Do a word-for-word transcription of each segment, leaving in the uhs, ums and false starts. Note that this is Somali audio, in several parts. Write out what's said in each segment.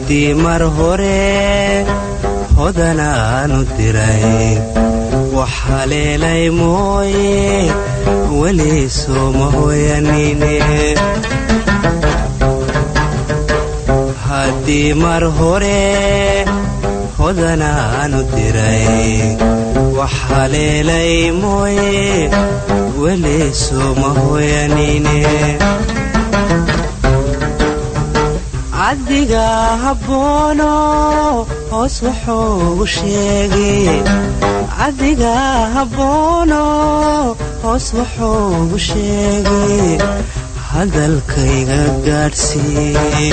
haddii mar hore hodanaanu diray wax haleelay mooye weli sooma hooyanine haddii mar hore hodanaanu diray wax haleelay mooye weli sooma hooyanine adiga haboono hoos wuxuu sheegay adiga haboono hoos wuxuu sheegay hadalkayga gaadhsii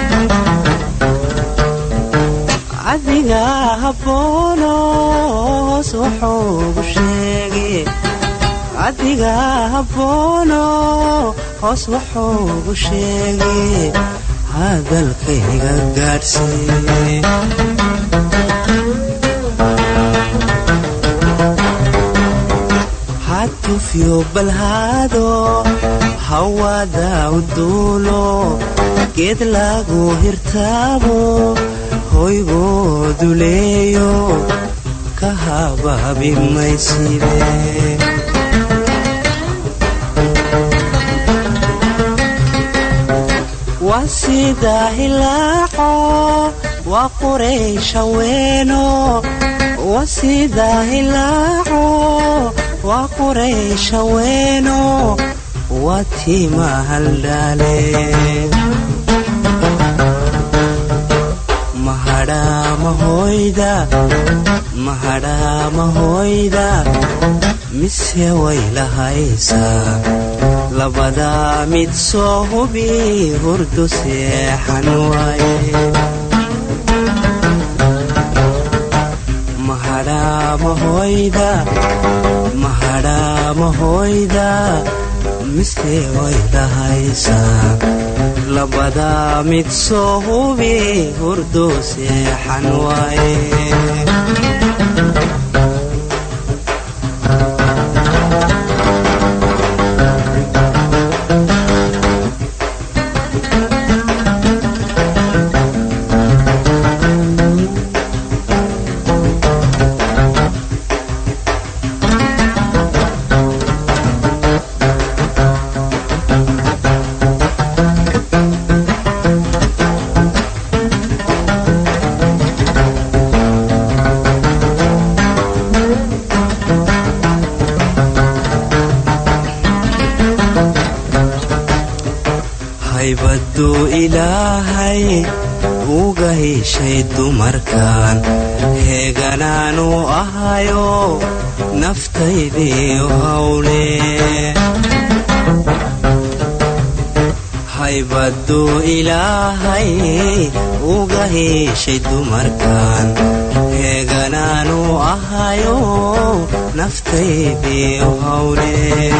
adiga haboono hoos wuxuu sheegay adiga haboono hoos wuxuu sheegay hadalkayga gaadhsii hatufyo balhaado hawada uduulo geed lagu hirtaabo hoygoodu leeyo ka habaabi mayside wasida hilaaco waa quraysha weeno wasida hilaaco waa quraysha weeno waa tiima haldhaale mahadhaa mahoyda mahadhaa mahoyda mise way lahaysaa labadaa mid soo hubi hurdu seexan waaye mahadhaa mahoyda mahadhaa mahoyda mise way lahaysaa labadaa mid soo hubi hurdu seexan waaye haybaduu ilaahay uga heshay dumarkan heeganaanu ahayo naftaydii hawle haybaduu ilaahay uga heshay dumarkan heeganaanu ahayo naftaydii hawle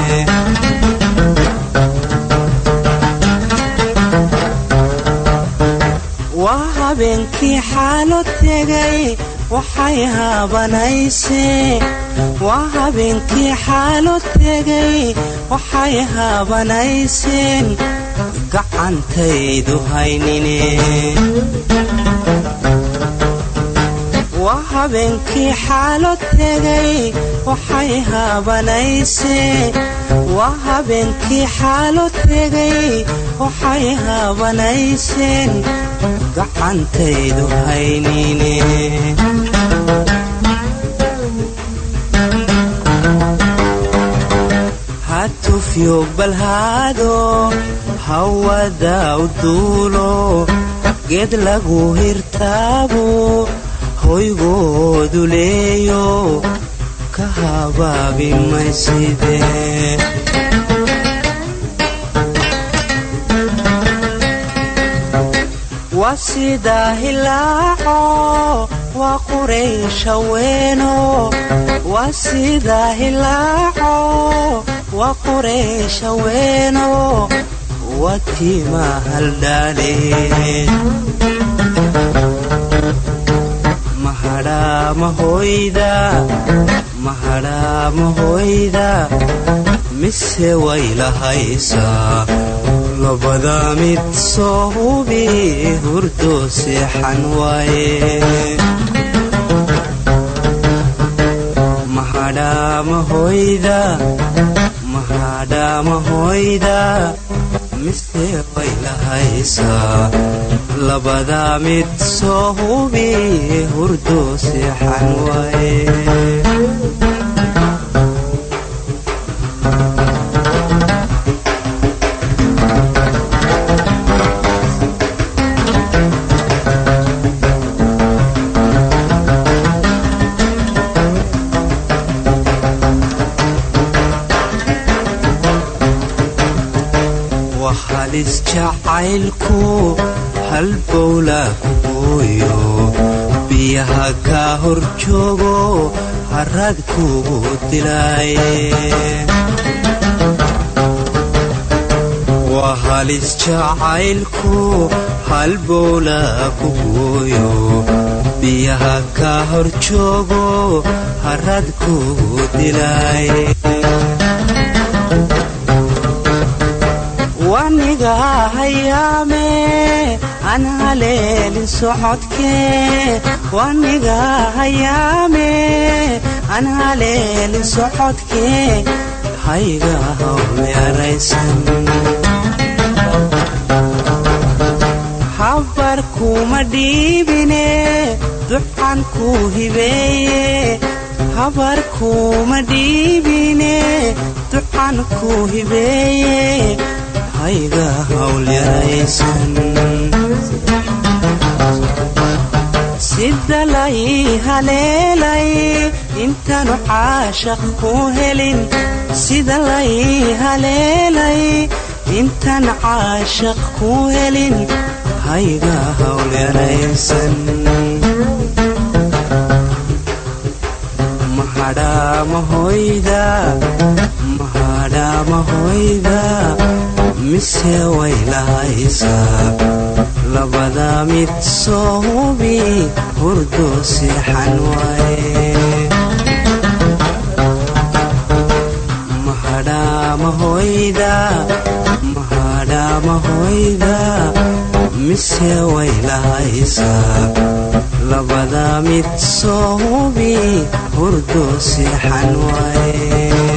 habeenkii xaalo tegay waxay haabanaysee waa habeenkii xaalo tegay waxay haabanayseen gacantaydu haynine waa habeenkii xaalo tegay waxay haabanaysee waa habeenkii xaalo tegay waxay haabanayseen gacantaydu haynine hatufyo balhaado hawada uduulo geed lagu hirtaabo hoygoodu leeyo ka habaabi mayside wasida hilaaco waa quraysha weeno wasida hilaaco waa quraysha weeno waa tiima haldhaale mahadhaa mahoyda mahadhaa mahoyda mise way lahaysaa labada mid soo hubi hurdo seexan waaye mahadama hoyda mahadama hoyda mise way lahaysaa labada mid soo hubi hurdo seexan waaye halis jacaylku halbowla kuguyo biyaha ka hor joogo harad kugu dilaaye waa halis jacaylku halbowla kuguyo biyaha ka hor joogo harad kugu dilaaye waniga hayaame aan haleelin socodkee waniga hayaame aan haleelin socodkee hayga hawleeraysan habar kuma dhiibine duxan ku hibeeye habar kuma dhiibine duxan ku hibeeye hayga hawlyaraysan sida lay haleelay intaanu caashaq ku helin sida lay haleelay intaan caashaq ku helin hayga hawlyaraysan mahadama hoyda mahadama hoyda mise way lahaysaa labada mid soo hubi hurdo seexan waaye mahadama hoyda mahadama hoyda mise way lahaysaa labada mid soo hubi hurdo seexan waaye